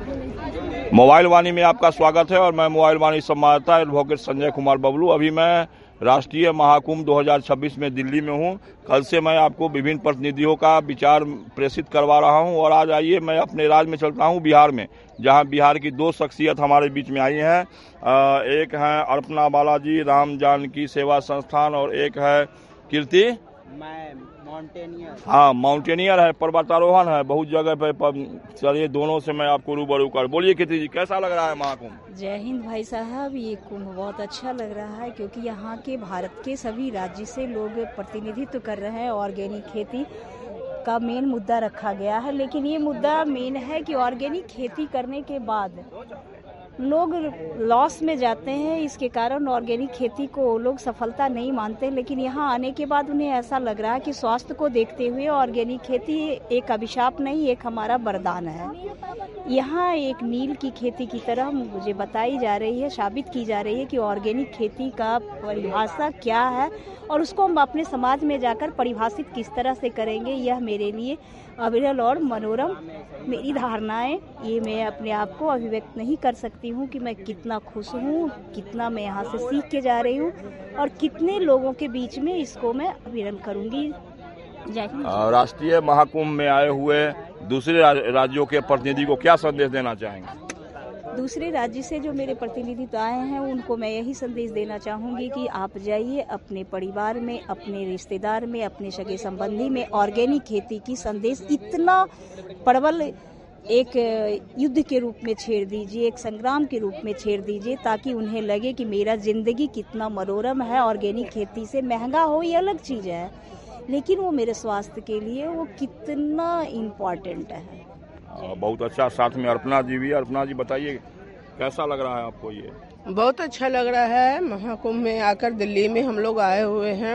Mobile वाणी में आपका स्वागत है और मैं मोबाइल वाणी संवाददाता एडवोकेट संजय कुमार बबलू। अभी मैं राष्ट्रीय महाकुंभ 2026 में दिल्ली में हूं। कल से मैं आपको विभिन्न प्रतिनिधियों का विचार प्रेषित करवा रहा हूं और आज आइए मैं अपने राज्य में चलता हूं, बिहार में, जहां बिहार की दो शख्सियत हमारे बीच में आई हैं। एक है अर्पणा बालाजी राम जानकी सेवा संस्थान और एक है कीर्ति माउंटेनियर। हाँ, माउंटेनियर है, पर्वतारोहण है, बहुत जगह पे। चलिए दोनों से मैं आपको रूबरू कर। बोलिए कीर्ति जी, कैसा लग रहा है महाकुंभ? जय हिंद भाई साहब। ये कुंभ बहुत अच्छा लग रहा है क्योंकि यहाँ के भारत के सभी राज्य से लोग प्रतिनिधित्व कर रहे हैं। ऑर्गेनिक खेती का मेन मुद्दा रखा गया है, लेकिन ये मुद्दा मेन है कि ऑर्गेनिक खेती करने के बाद लोग लॉस में जाते हैं। इसके कारण ऑर्गेनिक खेती को लोग सफलता नहीं मानते, लेकिन यहाँ आने के बाद उन्हें ऐसा लग रहा है कि स्वास्थ्य को देखते हुए ऑर्गेनिक खेती एक अभिशाप नहीं, एक हमारा वरदान है। यहाँ एक नील की खेती की तरह मुझे बताई जा रही है, साबित की जा रही है कि ऑर्गेनिक खेती का परिभाषा क्या है और उसको हम अपने समाज में जाकर परिभाषित किस तरह से करेंगे, यह मेरे लिए अविरल और मनोरम मेरी धारणाएं। ये मैं अपने आप को अभिव्यक्त नहीं कर सकती हूँ कि मैं कितना खुश हूँ, कितना मैं यहाँ से सीख के जा रही हूँ और कितने लोगों के बीच में इसको मैं अविरल करूँगी। राष्ट्रीय महाकुंभ में आए हुए दूसरे राज्यों के प्रतिनिधि को क्या संदेश देना चाहेंगे? दूसरे राज्य से जो मेरे प्रतिनिधि आए हैं उनको मैं यही संदेश देना चाहूँगी कि आप जाइए अपने परिवार में, अपने रिश्तेदार में, अपने सगे संबंधी में ऑर्गेनिक खेती की संदेश इतना प्रबल एक युद्ध के रूप में छेड़ दीजिए, एक संग्राम के रूप में छेड़ दीजिए, ताकि उन्हें लगे कि मेरा जिंदगी कितना मनोरम है। ऑर्गेनिक खेती से महंगा हो ये अलग चीज़ है, लेकिन वो मेरे स्वास्थ्य के लिए वो कितना इम्पोर्टेंट है। बहुत अच्छा। साथ में अर्पणा जी भी। अर्पणा जी बताइए, कैसा लग रहा है आपको? ये बहुत अच्छा लग रहा है। महाकुंभ में आकर दिल्ली में हम लोग आए हुए हैं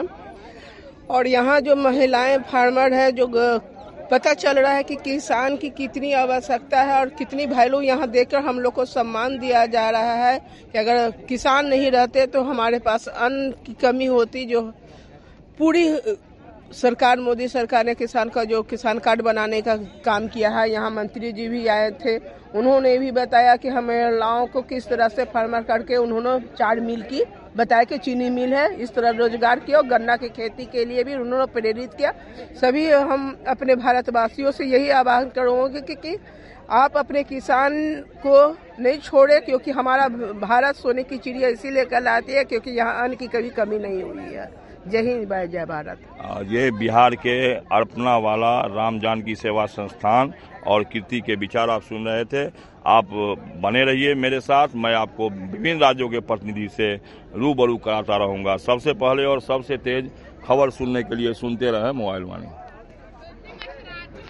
और यहाँ जो महिलाएं फार्मर है, जो पता चल रहा है कि किसान की कितनी आवश्यकता है और कितनी वैल्यू यहाँ देकर हम लोग को सम्मान दिया जा रहा है कि अगर किसान नहीं रहते तो हमारे पास अन्न की कमी होती। जो पूरी सरकार, मोदी सरकार ने किसान का जो किसान कार्ड बनाने का काम किया है, यहाँ मंत्री जी भी आए थे, उन्होंने भी बताया कि हम महिलाओं को किस तरह से फार्मर करके उन्होंने 4 मिल की बताया कि चीनी मिल है, इस तरह रोजगार किया और गन्ना की खेती के लिए भी उन्होंने प्रेरित किया। सभी हम अपने भारतवासियों से यही आह्वान करूँगी कि आप अपने किसान को नहीं छोड़े, क्योंकि हमारा भारत सोने की चिड़िया इसीलिए कहलाती है क्योंकि यहाँ अन्न की कभी कमी नहीं हुई है। जय हिंद, जय भारत। ये बिहार के अर्पणा वाला राम जानकी सेवा संस्थान और कीर्ति के विचार आप सुन रहे थे। आप बने रहिए मेरे साथ, मैं आपको विभिन्न राज्यों के प्रतिनिधि से रूबरू कराता रहूंगा। सबसे पहले और सबसे तेज खबर सुनने के लिए सुनते रहे मोबाइल वाणी।